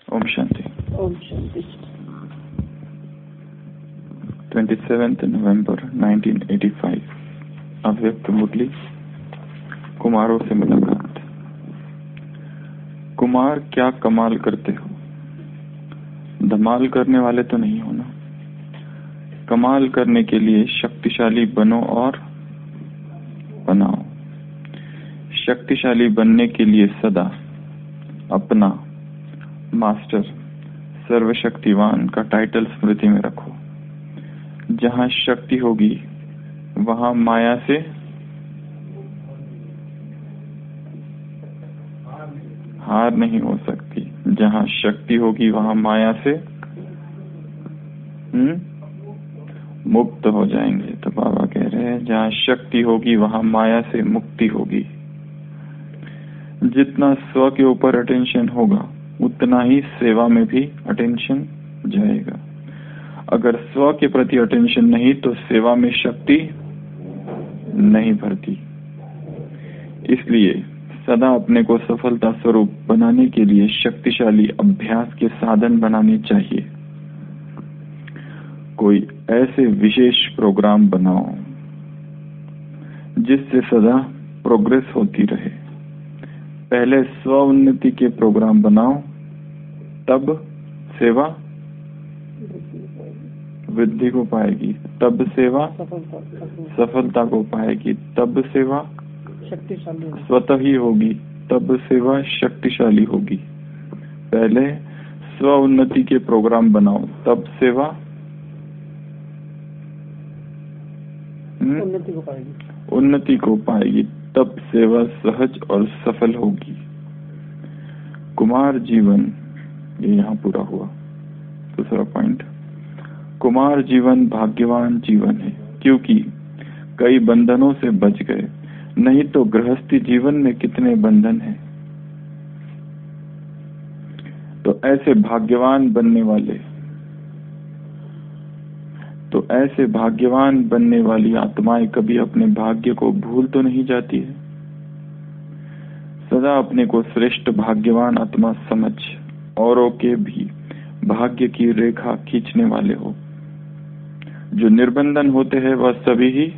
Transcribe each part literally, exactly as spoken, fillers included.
Om Shanti. Om Shanti. twenty-seventh नवंबर nineteen eighty-five। अव्यक्त मुरली, कुमारों से मुलाकात। कुमार, क्या कमाल करते हो। धमाल करने वाले तो नहीं हो ना। कमाल करने के लिए शक्तिशाली बनो और बनाओ। शक्तिशाली बनने के लिए सदा अपना मास्टर सर्वशक्तिवान का टाइटल स्मृति में रखो। जहां शक्ति होगी वहां माया से हार नहीं हो सकती। जहां शक्ति होगी वहां माया से हम्म मुक्त हो जाएंगे। तो बाबा कह रहे हैं जहां शक्ति होगी वहां माया से मुक्ति होगी। जितना स्व के ऊपर अटेंशन होगा उतना ही सेवा में भी अटेंशन जाएगा। अगर स्व के प्रति अटेंशन नहीं तो सेवा में शक्ति नहीं भरती। इसलिए सदा अपने को सफलता स्वरूप बनाने के लिए शक्तिशाली अभ्यास के साधन बनाने चाहिए। कोई ऐसे विशेष प्रोग्राम बनाओ जिससे सदा प्रोग्रेस होती रहे। पहले स्व उन्नति के प्रोग्राम बनाओ, तब सेवा वृद्धि को पाएगी, तब सेवा सफलता को पाएगी, तब सेवा शक्तिशाली स्वतः ही होगी, तब सेवा शक्तिशाली होगी। पहले स्व उन्नति के प्रोग्राम बनाओ, तब सेवा उन्नति को पाएगी उन्नति को पाएगी तब सेवा सहज और सफल होगी। कुमार जीवन, ये यहाँ पूरा हुआ। दूसरा पॉइंट, कुमार जीवन भाग्यवान जीवन है क्योंकि कई बंधनों से बच गए। नहीं तो गृहस्थी जीवन में कितने बंधन हैं। तो ऐसे भाग्यवान बनने वाले तो ऐसे भाग्यवान बनने वाली आत्माएं कभी अपने भाग्य को भूल तो नहीं जाती है। सदा अपने को श्रेष्ठ भाग्यवान आत्मा समझ औरों के भी भाग्य की रेखा खींचने वाले हो। जो निर्बंधन होते हैं वह सभी ही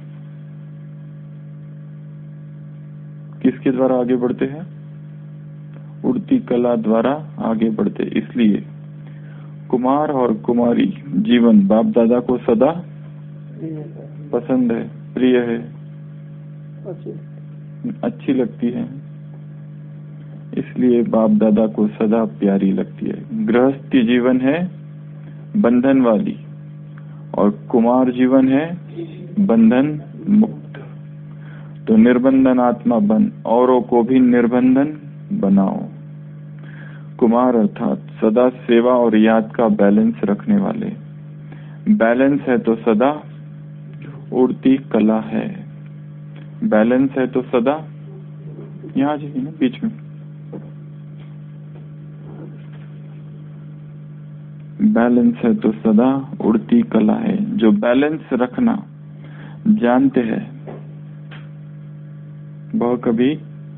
किसके द्वारा आगे बढ़ते हैं? उड़ती कला द्वारा आगे बढ़ते। इसलिए कुमार और कुमारी जीवन बाप दादा को सदा पसंद है, प्रिय है, अच्छी लगती है। इसलिए बाप दादा को सदा प्यारी लगती है। गृहस्थी जीवन है बंधन वाली और कुमार जीवन है बंधन मुक्त। तो निर्बंधन आत्मा बन, औरों को भी निर्बंधन बनाओ। कुमार अर्थात सदा सेवा और याद का बैलेंस रखने वाले। बैलेंस है तो सदा उड़ती कला है। बैलेंस है तो सदा यहाँ जाइए ना बीच में। बैलेंस है तो सदा उड़ती कला है। जो बैलेंस रखना जानते हैं वह कभी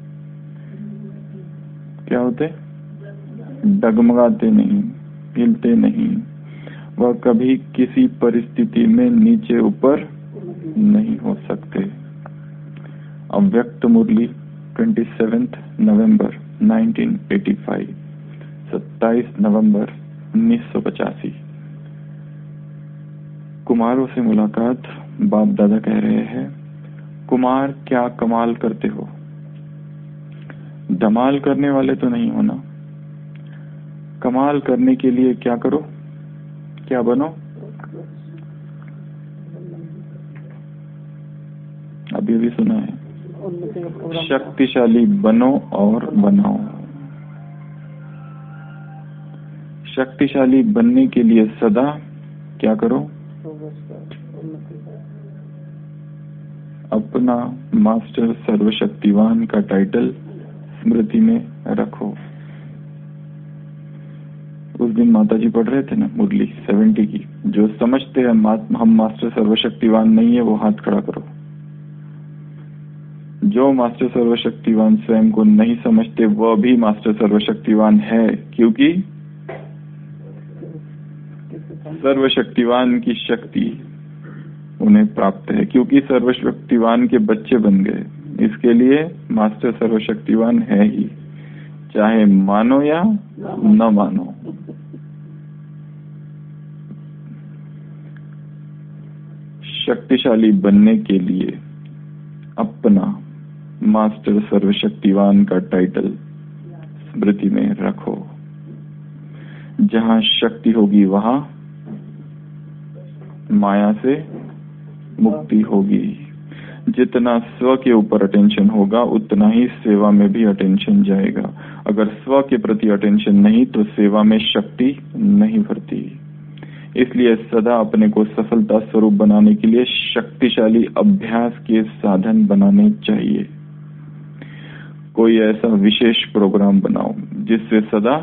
क्या होते? डगमगाते नहीं, हिलते नहीं। वह कभी किसी परिस्थिति में नीचे ऊपर नहीं हो सकते। अव्यक्त मुरली सत्ताईस नवंबर nineteen eighty-five, सत्ताईस नवंबर उन्नीस सौ पचासी। कुमारों से मुलाकात। बाप दादा कह रहे हैं, कुमार क्या कमाल करते हो। धमाल करने वाले तो नहीं हो ना। कमाल करने के लिए क्या करो, क्या बनो? अभी भी सुना है, शक्तिशाली बनो और बनाओ। शक्तिशाली बनने के लिए सदा क्या करो? अपना मास्टर सर्वशक्तिवान का टाइटल स्मृति में रखो। उस दिन माता जी पढ़ रहे थे ना मुरली सेवेंटी की। जो समझते हैं हम मास्टर सर्वशक्तिवान नहीं है वो हाथ खड़ा करो। जो मास्टर सर्वशक्तिवान स्वयं को नहीं समझते वह भी मास्टर सर्वशक्तिवान है क्योंकि सर्वशक्तिवान की शक्ति उन्हें प्राप्त है, क्योंकि सर्वशक्तिवान के बच्चे बन गए। इसके लिए मास्टर सर्वशक्तिवान है ही, चाहे मानो या न मानो। शक्तिशाली बनने के लिए अपना मास्टर सर्वशक्तिवान का टाइटल स्मृति में रखो। जहां शक्ति होगी वहां माया से मुक्ति होगी। जितना स्व के ऊपर अटेंशन होगा उतना ही सेवा में भी अटेंशन जाएगा। अगर स्व के प्रति अटेंशन नहीं तो सेवा में शक्ति नहीं भरती। इसलिए सदा अपने को सफलता स्वरूप बनाने के लिए शक्तिशाली अभ्यास के साधन बनाने चाहिए। कोई ऐसा विशेष प्रोग्राम बनाओ जिससे सदा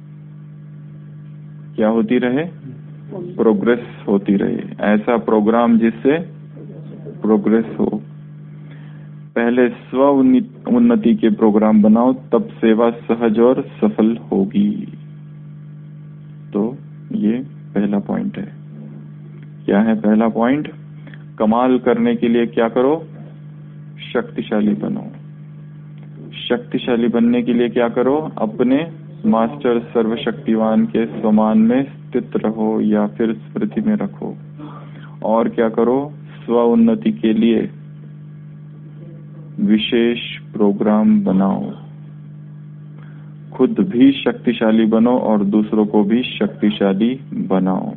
क्या होती रहे, प्रोग्रेस होती रहे। ऐसा प्रोग्राम जिससे प्रोग्रेस हो। पहले स्व उन्नति के प्रोग्राम बनाओ, तब सेवा सहज और सफल होगी। तो ये पहला पॉइंट है। क्या है पहला पॉइंट? कमाल करने के लिए क्या करो? शक्तिशाली बनो। शक्तिशाली बनने के लिए क्या करो? अपने मास्टर सर्वशक्तिवान के समान में स्थित रहो या फिर स्मृति में रखो। और क्या करो? स्व उन्नति के लिए विशेष प्रोग्राम बनाओ। खुद भी शक्तिशाली बनो और दूसरों को भी शक्तिशाली बनाओ।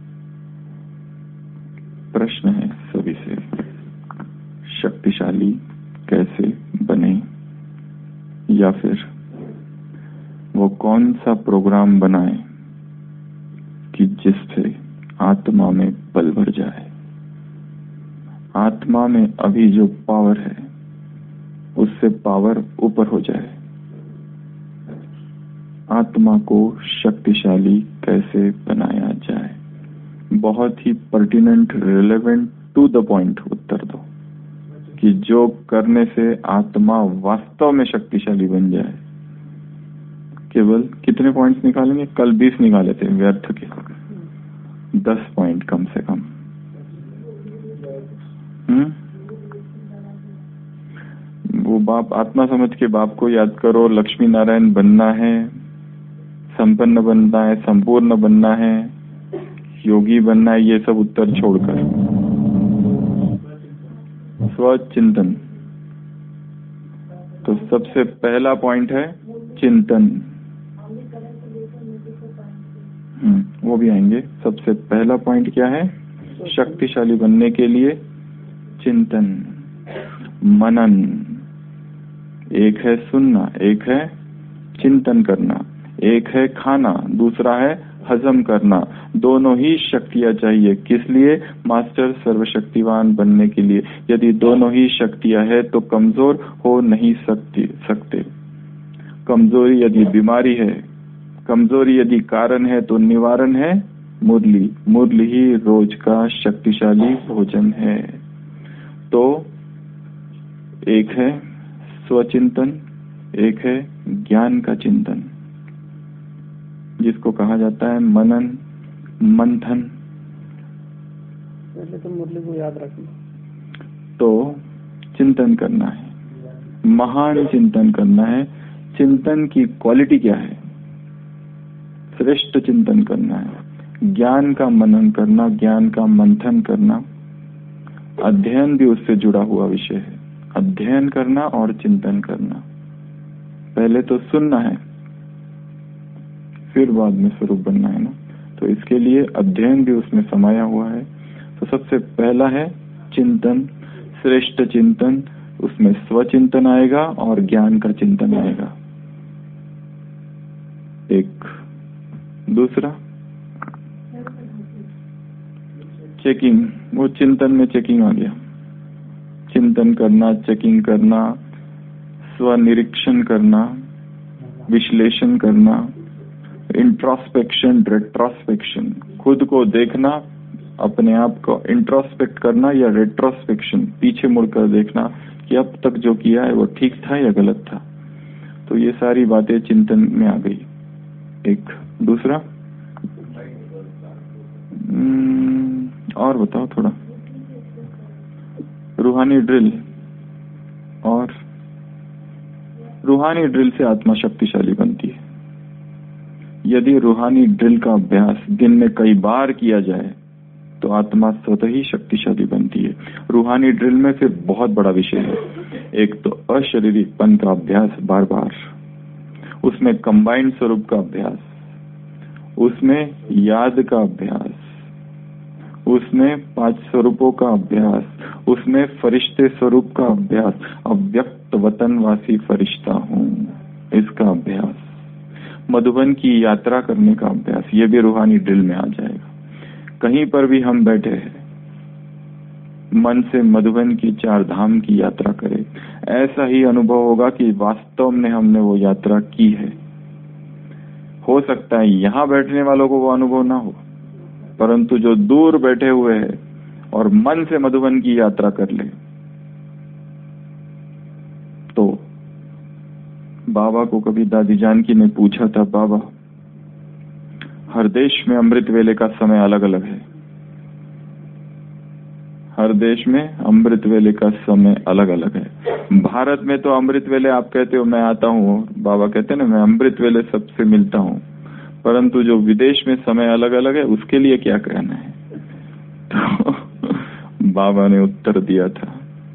प्रश्न है सभी से, शक्तिशाली कैसे बने, या फिर वो कौन सा प्रोग्राम बनाए कि जिससे आत्मा में बल भर जाए। आत्मा में अभी जो पावर है उससे पावर ऊपर हो जाए। आत्मा को शक्तिशाली कैसे बनाया जाए? बहुत ही pertinent, relevant, to the point उत्तर दो कि जो करने से आत्मा वास्तव में शक्तिशाली बन जाए। केवल कितने पॉइंट्स निकालेंगे? कल बीस निकाले थे व्यर्थ के, दस पॉइंट कम से कम। हम्म वो बाप, आत्मा समझ के बाप को याद करो। लक्ष्मी नारायण बनना है, संपन्न बनना है, संपूर्ण बनना है, योगी बनना है, ये सब उत्तर छोड़कर स्वचिंतन। तो सबसे पहला पॉइंट है चिंतन। हम्म वो भी आएंगे। सबसे पहला पॉइंट क्या है? शक्तिशाली बनने के लिए चिंतन, मनन। एक है सुनना, एक है चिंतन करना, एक है खाना, दूसरा है हजम करना। दोनों ही शक्तियां चाहिए। किस लिए? मास्टर सर्वशक्तिवान बनने के लिए। यदि दोनों ही शक्तियां है तो कमजोर हो नहीं सकती सकते। कमजोरी यदि बीमारी है, कमजोरी यदि कारण है तो निवारण है मुरली। मुरली ही रोज का शक्तिशाली भोजन है। तो एक है स्वचिंतन, एक है ज्ञान का चिंतन, जिसको कहा जाता है मनन, मंथन। पहले तो मुरली को याद रखना। तो चिंतन करना है, महान चिंतन करना है। चिंतन की क्वालिटी क्या है? श्रेष्ठ चिंतन करना है। ज्ञान का मनन करना, ज्ञान का मंथन करना। अध्ययन भी उससे जुड़ा हुआ विषय है। अध्ययन करना और चिंतन करना। पहले तो सुनना है, फिर बाद में स्वरूप बनना है ना। तो इसके लिए अध्ययन भी उसमें समाया हुआ है। तो सबसे पहला है चिंतन, श्रेष्ठ चिंतन। उसमें स्वचिंतन आएगा और ज्ञान का चिंतन आएगा। एक दूसरा चेकिंग। वो चिंतन में चेकिंग आ गया। चिंतन करना, चेकिंग करना, स्वनिरीक्षण करना, विश्लेषण करना, इंट्रोस्पेक्शन, रेट्रोस्पेक्शन। खुद को देखना, अपने आप को इंट्रोस्पेक्ट करना या रेट्रोस्पेक्शन, पीछे मुड़कर देखना कि अब तक जो किया है वो ठीक था या गलत था। तो ये सारी बातें चिंतन में आ गई। एक दूसरा और बताओ थोड़ा। रूहानी ड्रिल। और रूहानी ड्रिल से आत्मा शक्तिशाली बनती है। यदि रूहानी ड्रिल का अभ्यास दिन में कई बार किया जाए तो आत्मा स्वतः ही शक्तिशाली बनती है। रूहानी ड्रिल में फिर बहुत बड़ा विषय है। एक तो अशरीरीपन का अभ्यास बार बार, उसमें कंबाइंड स्वरूप का अभ्यास, उसमें याद का अभ्यास, उसमें पांच स्वरूपों का अभ्यास, उसमें फरिश्ते स्वरूप का अभ्यास, अव्यक्त वतनवासी फरिश्ता हूँ इसका अभ्यास, मधुबन की यात्रा करने का अभ्यास, ये भी रूहानी ड्रिल में आ जाएगा। कहीं पर भी हम बैठे हैं, मन से मधुबन की चार धाम की यात्रा करें, ऐसा ही अनुभव होगा कि वास्तव में हमने वो यात्रा की है। हो सकता है यहाँ बैठने वालों को वो अनुभव ना हो, परंतु जो दूर बैठे हुए हैं और मन से मधुबन की यात्रा कर ले, तो बाबा को कभी दादी जानकी ने पूछा था, बाबा हर देश में अमृत वेले का समय अलग अलग है, हर देश में अमृत वेले का समय अलग अलग है। भारत में तो अमृत वेले आप कहते हो मैं आता हूँ, बाबा कहते हैं ना मैं अमृत वेले सबसे मिलता हूँ, परंतु जो विदेश में समय अलग अलग है उसके लिए क्या कहना है? तो बाबा ने उत्तर दिया था,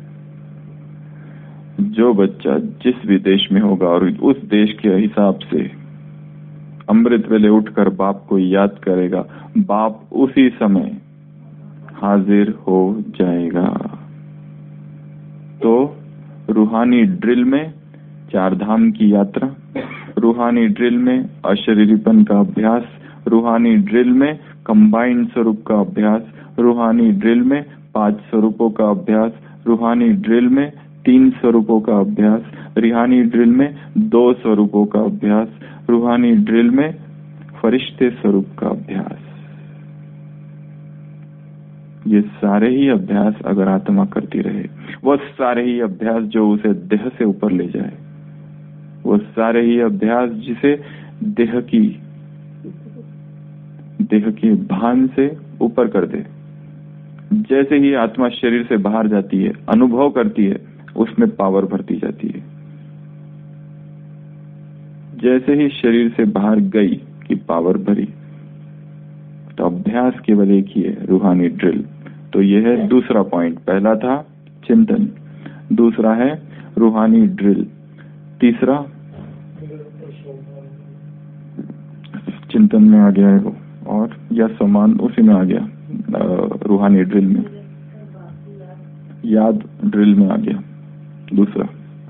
जो बच्चा जिस भी देश में होगा और उस देश के हिसाब से अमृत वेले उठकर बाप को याद करेगा, बाप उसी समय हाजिर हो जाएगा। तो रूहानी ड्रिल में चार धाम की यात्रा, रूहानी ड्रिल में अशरीरीपन का अभ्यास, रूहानी ड्रिल में कंबाइंड स्वरूप का अभ्यास, रूहानी ड्रिल में पांच स्वरूपों का अभ्यास, रूहानी ड्रिल में तीन स्वरूपों का अभ्यास, रूहानी ड्रिल में दो स्वरूपों का अभ्यास, रूहानी ड्रिल में फरिश्ते स्वरूप का अभ्यास। ये सारे ही अभ्यास अगर आत्मा करती रहे, वो सारे ही अभ्यास जो उसे देह से ऊपर ले जाए, वो सारे ही अभ्यास जिसे देह की देह के भान से ऊपर कर दे। जैसे ही आत्मा शरीर से बाहर जाती है, अनुभव करती है, उसमें पावर भरती जाती है। जैसे ही शरीर से बाहर गई कि पावर भरी। तो अभ्यास केवल एक ही है, रूहानी ड्रिल। तो यह है दूसरा पॉइंट। पहला था चिंतन, दूसरा है रूहानी ड्रिल, तीसरा चिंतन में आ गया है वो, और या समान उसी में आ गया, रूहानी ड्रिल में, याद ड्रिल में आ गया। दूसरा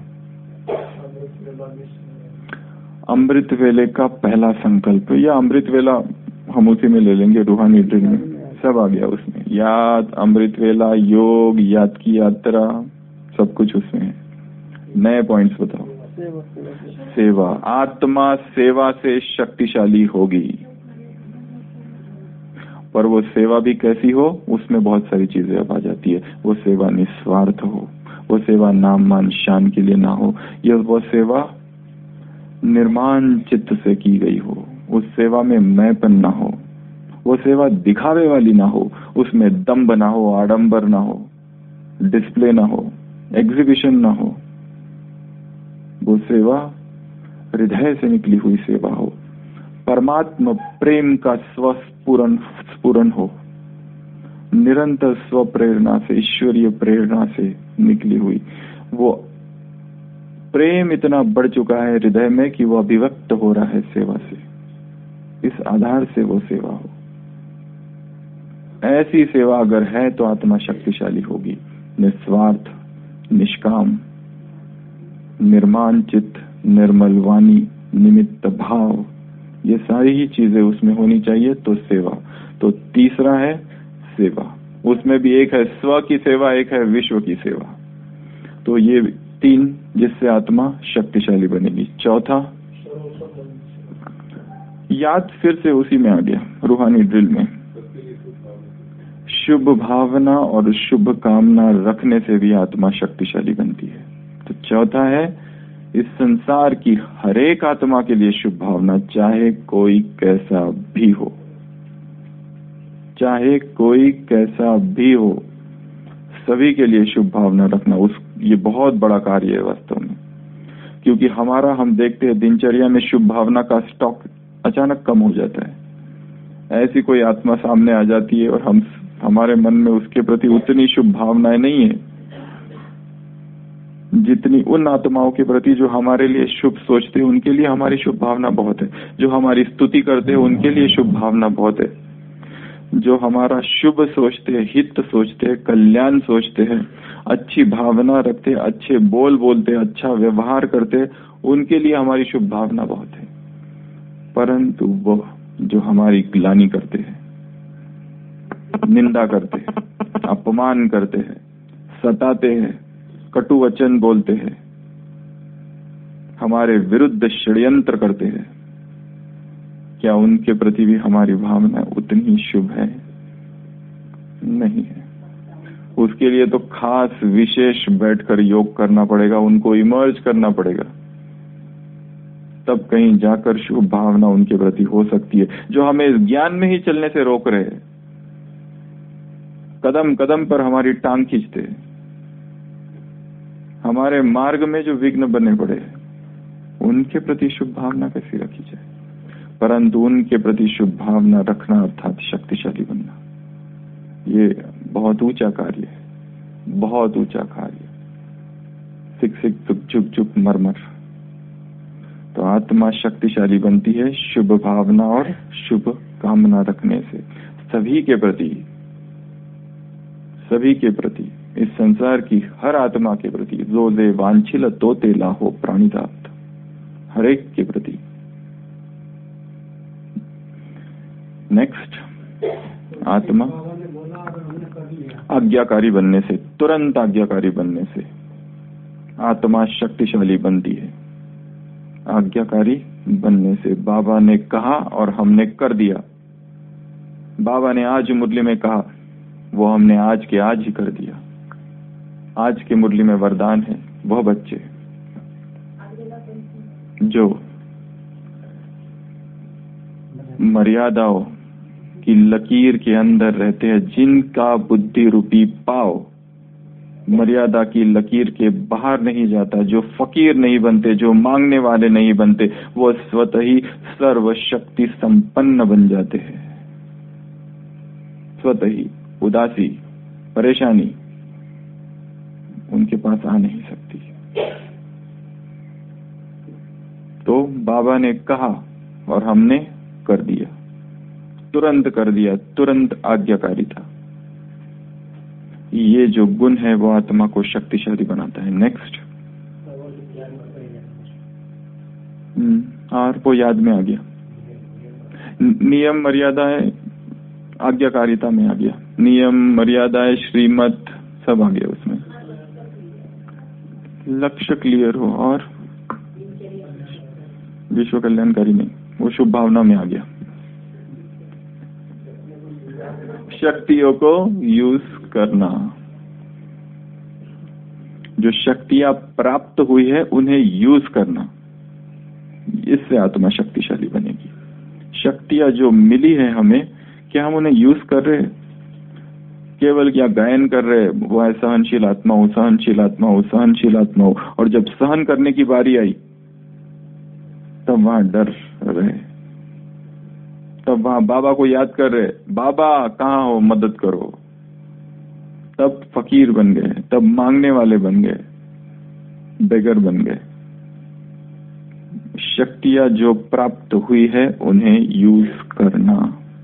अमृत वेले का पहला संकल्प, या अमृत वेला हम उसी में ले लेंगे, रूहानी ड्रिल में सब आ गया उसमें, याद, अमृत वेला, योग, याद की यात्रा, सब कुछ उसमें है। नए पॉइंट्स बताओ। सेवा, आत्मा सेवा से शक्तिशाली होगी, पर वो सेवा भी कैसी हो, उसमें बहुत सारी चीजें अब आ जाती है। वो सेवा निस्वार्थ हो, वो सेवा नाम मान शान के लिए ना हो, यह वो सेवा निर्माण चित्त से की गई हो, उस सेवा में मैंपन ना हो, वो सेवा दिखावे वाली ना हो, उसमें दम्भ ना हो, आडंबर ना हो, डिस्प्ले ना हो, एग्जीबिशन ना हो। वो सेवा हृदय से निकली हुई सेवा हो, परमात्मा प्रेम का स्वस्फुरन स्फुरन हो, निरंतर स्व प्रेरणा से, ईश्वरीय प्रेरणा से निकली हुई। वो प्रेम इतना बढ़ चुका है हृदय में कि वो अभिव्यक्त हो रहा है सेवा से, इस आधार से वो सेवा हो। ऐसी सेवा अगर है तो आत्मा शक्तिशाली होगी, निस्वार्थ, निष्काम, निर्माण चित्त, निर्मल वाणी, निमित्त भाव, ये सारी ही चीजें उसमें होनी चाहिए। तो सेवा। तो तीसरा है सेवा, उसमें भी एक है स्व की सेवा, एक है विश्व की सेवा। तो ये तीन जिससे आत्मा शक्तिशाली बनेगी। चौथा याद, फिर से उसी में आ गया, रूहानी ड्रिल में शुभ भावना और शुभ कामना रखने से भी आत्मा शक्तिशाली बनती है। तो चौथा है इस संसार की हरेक आत्मा के लिए शुभ भावना, चाहे कोई कैसा भी हो। चाहे कोई कैसा भी हो, सभी के लिए शुभ भावना रखना, उस ये बहुत बड़ा कार्य है वास्तव में। क्योंकि हमारा, हम देखते हैं दिनचर्या में शुभ भावना का स्टॉक अचानक कम हो जाता है। ऐसी कोई आत्मा सामने आ जाती है और हम हमारे मन में उसके प्रति उतनी शुभ भावनाएं नहीं है जितनी उन आत्माओं के प्रति जो हमारे लिए शुभ सोचते हैं, उनके लिए हमारी शुभ भावना बहुत है। जो हमारी स्तुति करते हैं उनके लिए शुभ भावना बहुत है। जो हमारा शुभ सोचते हैं, हित सोचते हैं, कल्याण सोचते हैं, अच्छी भावना रखते हैं, अच्छे बोल बोलते हैं, अच्छा व्यवहार करते हैं, उनके लिए हमारी शुभ भावना बहुत है। परंतु वो जो हमारी ग्लानि करते हैं, निंदा करते हैं, अपमान करते हैं, सताते हैं, कटु वचन बोलते हैं, हमारे विरुद्ध षड्यंत्र करते हैं, क्या उनके प्रति भी हमारी भावना उतनी शुभ है? नहीं है। उसके लिए तो खास विशेष बैठकर योग करना पड़ेगा, उनको इमर्ज करना पड़ेगा, तब कहीं जाकर शुभ भावना उनके प्रति हो सकती है। जो हमें ज्ञान में ही चलने से रोक रहे हैं, कदम कदम पर हमारी टांग खींचते हैं, हमारे मार्ग में जो विघ्न बने पड़े हैं, उनके प्रति शुभ भावना कैसी रखी जाए? परंतु उनके प्रति शुभ भावना रखना अर्थात शक्तिशाली बनना, ये बहुत ऊंचा कार्य है, बहुत ऊंचा कार्य। सिक सिक चुप चुप चुप मरमर। तो आत्मा शक्तिशाली बनती है शुभ भावना और शुभ कामना रखने से, सभी के प्रति, सभी के प्रति, इस संसार की हर आत्मा के प्रति। जो दे वांछिल तोते लाहो प्राणिदात, हर एक के प्रति। नेक्स्ट, आत्मा आज्ञाकारी बनने से, तुरंत आज्ञाकारी बनने से आत्मा शक्तिशाली बनती है। आज्ञाकारी बनने से, बाबा ने कहा और हमने कर दिया। बाबा ने आज मुरली में कहा, वो हमने आज के आज ही कर दिया। आज के मुरली में वरदान है, वह बच्चे जो मर्यादाओं की लकीर के अंदर रहते हैं, जिनका बुद्धि रूपी पाव मर्यादा की लकीर के बाहर नहीं जाता, जो फकीर नहीं बनते, जो मांगने वाले नहीं बनते, वो स्वतः ही सर्वशक्ति संपन्न बन जाते हैं। स्वतः ही उदासी, परेशानी उनके पास आ नहीं सकती। तो बाबा ने कहा और हमने कर दिया, तुरंत कर दिया, तुरंत आज्ञाकारिता। ये जो गुण है वो आत्मा को शक्तिशाली बनाता है। नेक्स्ट, और वो याद में आ गया, नियम मर्यादा है, आज्ञाकारिता में आ गया। नियम मर्यादा, श्रीमत सब आ गया उसमें। लक्ष्य क्लियर हो और विश्व कल्याणकारी नहीं, वो शुभ भावना में आ गया। शक्तियों को यूज करना, जो शक्तियां प्राप्त हुई है उन्हें यूज करना, इससे आत्मा शक्तिशाली बनेगी। शक्तियां जो मिली है हमें, क्या हम उन्हें यूज कर रहे हैं? केवल क्या गायन कर रहे, वो है सहनशील आत्मा हो, सहनशील आत्मा हो, सहनशील आत्मा हो, और जब सहन करने की बारी आई तब वहां डर रहे, तब वहां बाबा को याद कर रहे, बाबा कहाँ हो, मदद करो। तब फकीर बन गए, तब मांगने वाले बन गए, बेगर बन गए। शक्तियां जो प्राप्त हुई है उन्हें यूज करना,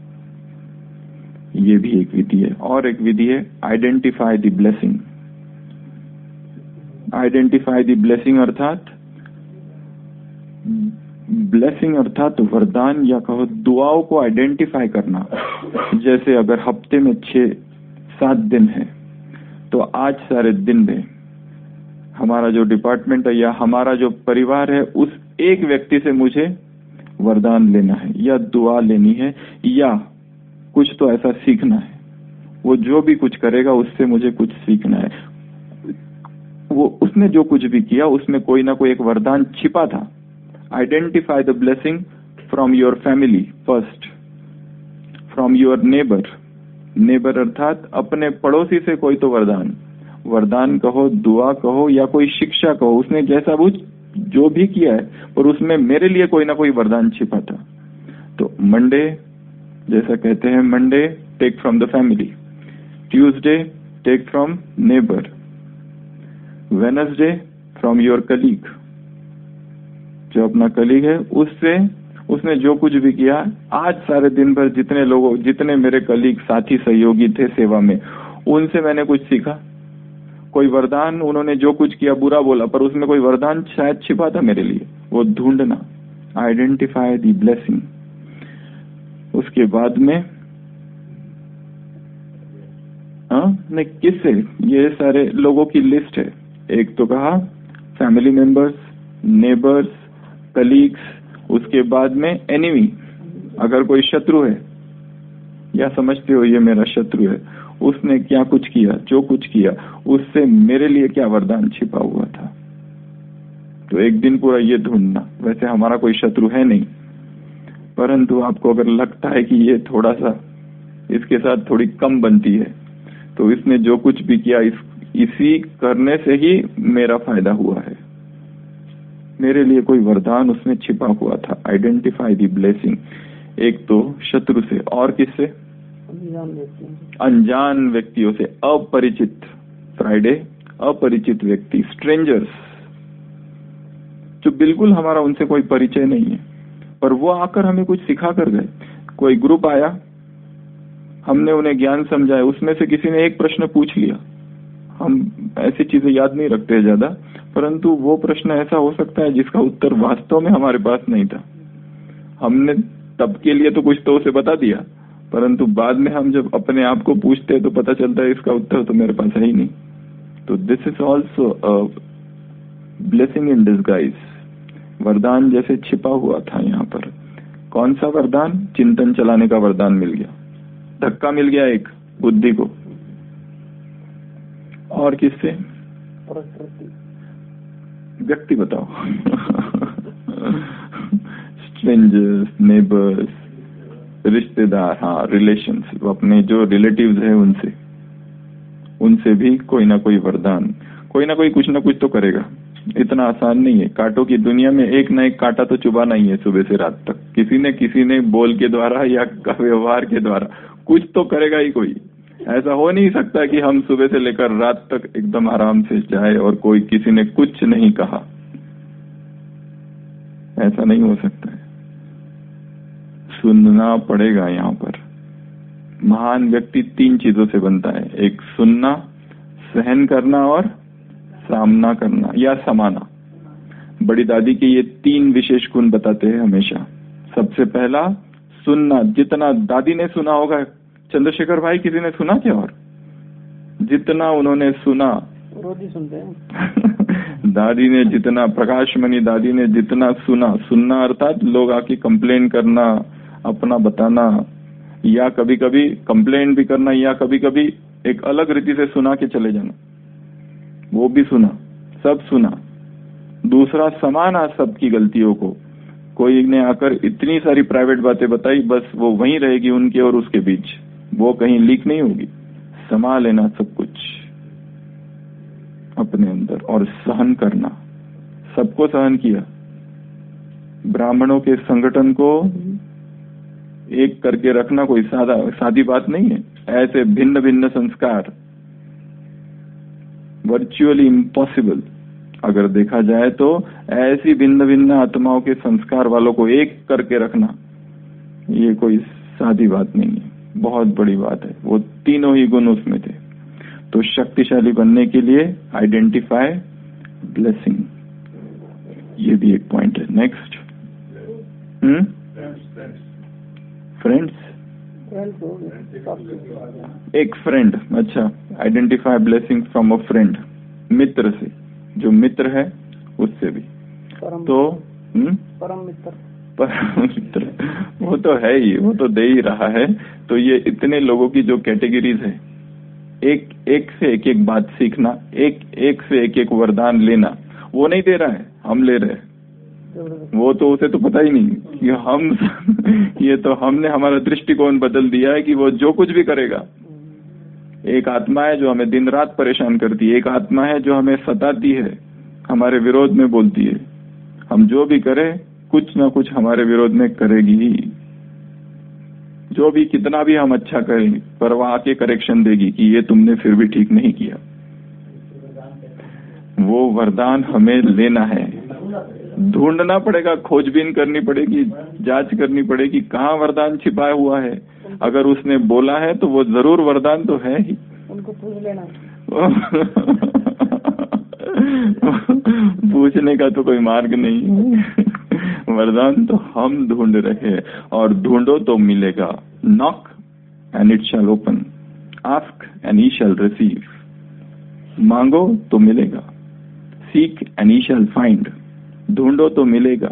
ये भी एक विधि है। और एक विधि है identify the blessing. Identify the blessing अर्थात ब्लेसिंग अर्थात वरदान या कहो दुआओं को आइडेंटिफाई करना। जैसे अगर हफ्ते में छह सात दिन है तो आज सारे दिन में हमारा जो डिपार्टमेंट है या हमारा जो परिवार है, उस एक व्यक्ति से मुझे वरदान लेना है या दुआ लेनी है या कुछ तो ऐसा सीखना है। वो जो भी कुछ करेगा उससे मुझे कुछ सीखना है। वो उसने जो कुछ भी किया उसमें कोई ना कोई एक वरदान छिपा था। Identify the blessing from your family first, from your neighbour, neighbour अर्थात अपने पड़ोसी से कोई तो वरदान, वरदान कहो, दुआ कहो या कोई शिक्षा कहो, उसने जैसा वो जो भी किया है, पर उसमें मेरे लिए कोई ना कोई वरदान छिपा था। तो मंडे जैसा कहते हैं, Monday take from the family, Tuesday take from neighbour, Wednesday from your colleague, जो अपना कलीग है उससे, उसने जो कुछ भी किया आज सारे दिन भर, जितने लोगों, जितने मेरे कलीग, साथी, सहयोगी थे सेवा में, उनसे मैंने कुछ सीखा। कोई वरदान, उन्होंने जो कुछ किया बुरा बोला, पर उसमें कोई वरदान शायद छिपा था मेरे लिए, वो ढूंढना, आइडेंटिफाई द ब्लेसिंग। उसके बाद में हाँ नहीं, किससे, ये सारे लोगों की लिस्ट है। एक तो कहा फैमिली मेंबर्स, नेबर्स, कलीग्स, उसके बाद में एनिमी, अगर कोई शत्रु है या समझते हो ये मेरा शत्रु है, उसने क्या कुछ किया, जो कुछ किया उससे मेरे लिए क्या वरदान छिपा हुआ था। तो एक दिन पूरा ये ढूंढना। वैसे हमारा कोई शत्रु है नहीं, परंतु आपको अगर लगता है कि ये थोड़ा सा इसके साथ थोड़ी कम बनती है, तो इसने जो कुछ भी किया इस, इसी करने से ही मेरा फायदा हुआ है, मेरे लिए कोई वरदान उसमें छिपा हुआ था। Identify the blessing. एक तो शत्रु से, और किससे, अनजान व्यक्तियों से, अपरिचित, फ्राइडे अपरिचित व्यक्ति, स्ट्रेंजर्स, जो बिल्कुल हमारा उनसे कोई परिचय नहीं है, पर वो आकर हमें कुछ सिखा कर गए। कोई ग्रुप आया, हमने उन्हें ज्ञान समझाया, उसमें से किसी ने एक प्रश्न पूछ लिया, हम ऐसी चीजें याद नहीं रखते ज्यादा, परंतु वो प्रश्न ऐसा हो सकता है जिसका उत्तर वास्तव में हमारे पास नहीं था। हमने तब के लिए तो कुछ तो उसे बता दिया, परंतु बाद में हम जब अपने आप को पूछते हैं तो पता चलता है इसका उत्तर तो मेरे पास है ही नहीं। तो this is also a blessing in disguise. वरदान जैसे छिपा हुआ था यहाँ पर। कौन सा वरदान? चिंतन चलाने का वरदान मिल गया, धक्का मिल गया एक बुद्धि को। और किससे? व्यक्ति बताओ। स्ट्रेंजर्स, नेबर्स, रिश्तेदार, हाँ रिलेशंस, अपने जो रिलेटिव्स हैं उनसे, उनसे भी कोई ना कोई वरदान, कोई ना कोई कुछ ना कुछ तो करेगा। इतना आसान नहीं है। कांटों की दुनिया में एक ना एक कांटा तो चुभाना ही है सुबह से रात तक, किसी ने किसी ने बोल के द्वारा या व्यवहार के द्वारा कुछ तो करेगा ही कोई। ऐसा हो नहीं सकता कि हम सुबह से लेकर रात तक एकदम आराम से जाए और कोई किसी ने कुछ नहीं कहा, ऐसा नहीं हो सकता है। सुनना पड़ेगा। यहाँ पर महान व्यक्ति तीन चीजों से बनता है, एक सुनना, सहन करना और सामना करना या समाना। बड़ी दादी के ये तीन विशेष गुण बताते हैं हमेशा। सबसे पहला सुनना, जितना दादी ने सुना होगा, चंद्रशेखर भाई किसी ने सुना क्या? और जितना उन्होंने सुना, रोज ही सुनते हैं। दादी ने जितना, प्रकाश मणि दादी ने जितना सुना, सुनना अर्थात लोग आके कंप्लेन करना, अपना बताना, या कभी कभी कंप्लेन भी करना, या कभी कभी एक अलग रीति से सुना के चले जाना, वो भी सुना, सब सुना। दूसरा समाना सबकी गलतियों को। कोई ने आकर इतनी सारी प्राइवेट बातें बताई, बस वो वहीं रहेगी उनके और उसके बीच, वो कहीं लीक नहीं होगी। समा लेना सब कुछ अपने अंदर और सहन करना। सबको सहन किया। ब्राह्मणों के संगठन को एक करके रखना कोई सादा सादी बात नहीं है। ऐसे भिन्न भिन्न संस्कार वर्चुअली इम्पॉसिबल। अगर देखा जाए तो ऐसी भिन्न भिन्न आत्माओं के संस्कार वालों को एक करके रखना, ये कोई सादी बात नहीं है, बहुत बड़ी बात है। वो तीनों ही गुण उसमें थे। तो शक्तिशाली बनने के लिए आइडेंटिफाई ब्लेसिंग, ये भी एक पॉइंट है। नेक्स्ट, हम्म फ्रेंड्स, एक फ्रेंड, अच्छा, identify blessing from a friend, मित्र से, जो मित्र है उससे भी। तो हम्म परम मित्र, परम मित्र वो तो है ही, वो तो दे ही रहा है। तो ये इतने लोगों की जो कैटेगरीज है, एक एक से एक एक बात सीखना, एक एक से एक एक वरदान लेना, वो नहीं दे रहा है, हम ले रहे हैं। वो तो उसे तो पता ही नहीं कि हम ये तो हमने हमारा दृष्टिकोण बदल दिया है कि वो जो कुछ भी करेगा। एक आत्मा है जो हमें दिन रात परेशान करती है, एक आत्मा है जो हमें सताती है, हमारे विरोध में बोलती है। हम जो भी करें कुछ ना कुछ हमारे विरोध में करेगी ही। जो भी कितना भी हम अच्छा करें पर वो आके करेक्शन देगी कि ये तुमने फिर भी ठीक नहीं किया। वो वरदान हमें लेना है, ढूंढना पड़ेगा, खोजबीन करनी पड़ेगी, जांच करनी पड़ेगी कहाँ वरदान छिपाया हुआ है। अगर उसने बोला है तो वो जरूर वरदान तो है ही। उनको पूछ लेना। पूछने का तो कोई मार्ग नहीं। वरदान तो हम ढूंढ रहे हैं, और ढूंढो तो मिलेगा। Knock and it shall open, ask and ye shall receive. मांगो तो मिलेगा, seek and ye shall find. ढूंढो तो मिलेगा,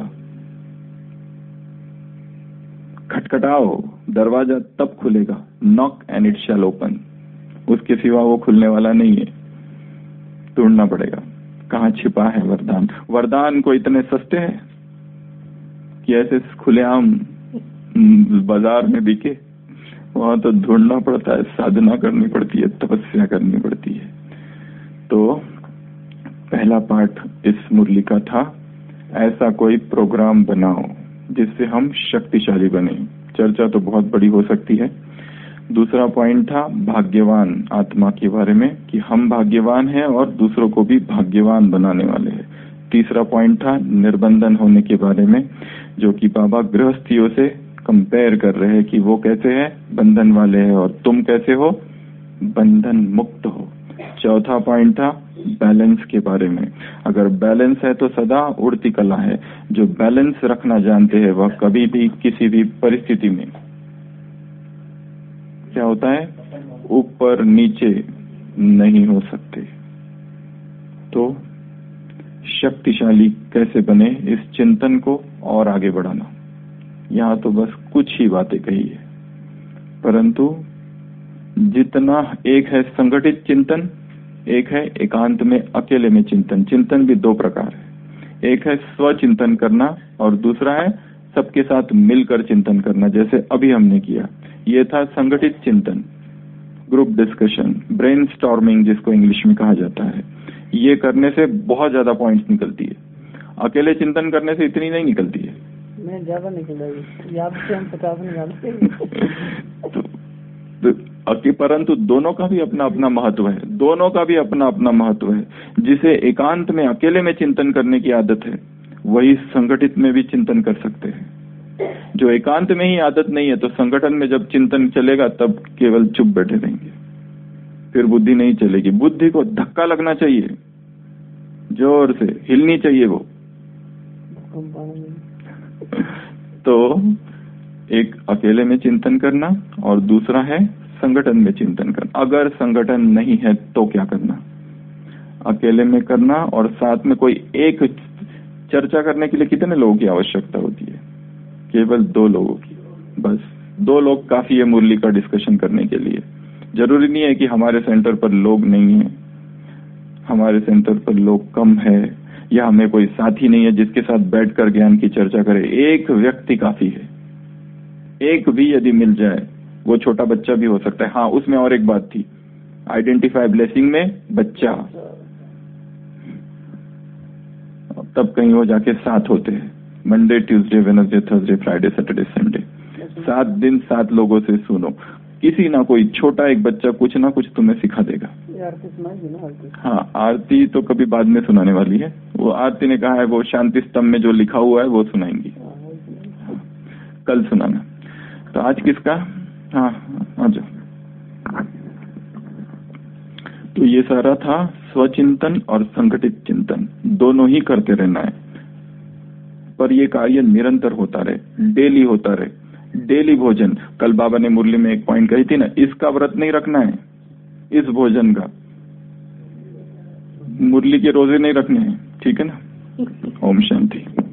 खटखटाओ दरवाजा तब खुलेगा। Knock and it shall open, उसके सिवा वो खुलने वाला नहीं है। ढूंढना पड़ेगा कहाँ छिपा है वरदान। वरदान को इतने सस्ते हैं कि ऐसे खुलेआम बाजार में बिके, वहां तो ढूंढना पड़ता है, साधना करनी पड़ती है, तपस्या करनी पड़ती है। तो पहला पाठ इस मुरली का था, ऐसा कोई प्रोग्राम बनाओ जिससे हम शक्तिशाली बने। चर्चा तो बहुत बड़ी हो सकती है। दूसरा पॉइंट था भाग्यवान आत्मा के बारे में कि हम भाग्यवान हैं और दूसरों को भी भाग्यवान बनाने वाले हैं। तीसरा पॉइंट था निर्बंधन होने के बारे में, जो कि बाबा गृहस्थियों से कंपेयर कर रहे हैं कि वो कैसे हैं, बंधन वाले हैं, और तुम कैसे हो, बंधन मुक्त हो। चौथा पॉइंट था बैलेंस के बारे में। अगर बैलेंस है तो सदा उड़ती कला है। जो बैलेंस रखना जानते हैं वह कभी भी किसी भी परिस्थिति में क्या होता है, ऊपर नीचे नहीं हो सकते। तो शक्तिशाली कैसे बने, इस चिंतन को और आगे बढ़ाना। यहाँ तो बस कुछ ही बातें कही है, परंतु जितना एक है संगठित चिंतन, एक है एकांत में अकेले में चिंतन। चिंतन भी दो प्रकार है, एक है स्वचिंतन करना और दूसरा है सबके साथ मिलकर चिंतन करना, जैसे अभी हमने किया। ये था संगठित चिंतन, ग्रुप डिस्कशन, ब्रेनस्टॉर्मिंग जिसको इंग्लिश में कहा जाता है। ये करने से बहुत ज्यादा पॉइंट्स निकलती है, अकेले चिंतन करने से इतनी नहीं निकलती है। मैं ज्यादा निकल जाएगी, याद से हम पचास निकालते हैं। तो, तो परंतु दोनों का भी अपना अपना महत्व है, दोनों का भी अपना अपना महत्व है। जिसे एकांत में अकेले में चिंतन करने की आदत है वही संगठित में भी चिंतन कर सकते हैं। जो एकांत में ही आदत नहीं है तो संगठन में जब चिंतन चलेगा तब केवल चुप बैठे रहेंगे, फिर बुद्धि नहीं चलेगी। बुद्धि को धक्का लगना चाहिए, जोर से हिलनी चाहिए वो। तो एक अकेले में चिंतन करना और दूसरा है संगठन में चिंतन करना। अगर संगठन नहीं है तो क्या करना, अकेले में करना, और साथ में कोई एक चर्चा करने के लिए कितने लोगों की आवश्यकता होती है, केवल दो लोगों की, बस दो लोग काफी है मुरली का डिस्कशन करने के लिए। जरूरी नहीं है कि हमारे सेंटर पर लोग नहीं है, हमारे सेंटर पर लोग कम है, या हमें कोई साथी नहीं है जिसके साथ बैठकर ज्ञान की चर्चा करे। एक व्यक्ति काफी है, एक भी यदि मिल जाए, वो छोटा बच्चा भी हो सकता है। हाँ, उसमें और एक बात थी, आइडेंटिफाई ब्लेसिंग में बच्चा, तब कहीं वो जाके साथ होते हैं। Monday, Tuesday, Wednesday, Thursday, Friday, Saturday, Sunday, सात दिन सात लोगों से सुनो। किसी ना कोई छोटा एक बच्चा कुछ ना कुछ तुम्हें सिखा देगा। आरती सुनाएगी ना? आरती, हाँ, आरती तो कभी बाद में सुनाने वाली है। वो आरती ने कहा है वो शांति स्तंभ में जो लिखा हुआ है वो सुनाएंगी, कल सुनाना। तो आज किसका? हाँ, आज तो ये सारा था स्वचिंतन और संगठित चिंतन, दोनों ही करते रहना है। पर ये कार्य निरंतर होता रहे, डेली होता रहे। डेली भोजन, कल बाबा ने मुरली में एक पॉइंट कही थी ना, इसका व्रत नहीं रखना है, इस भोजन का। मुरली के रोजे नहीं रखने हैं, ठीक है ना? ओम शांति।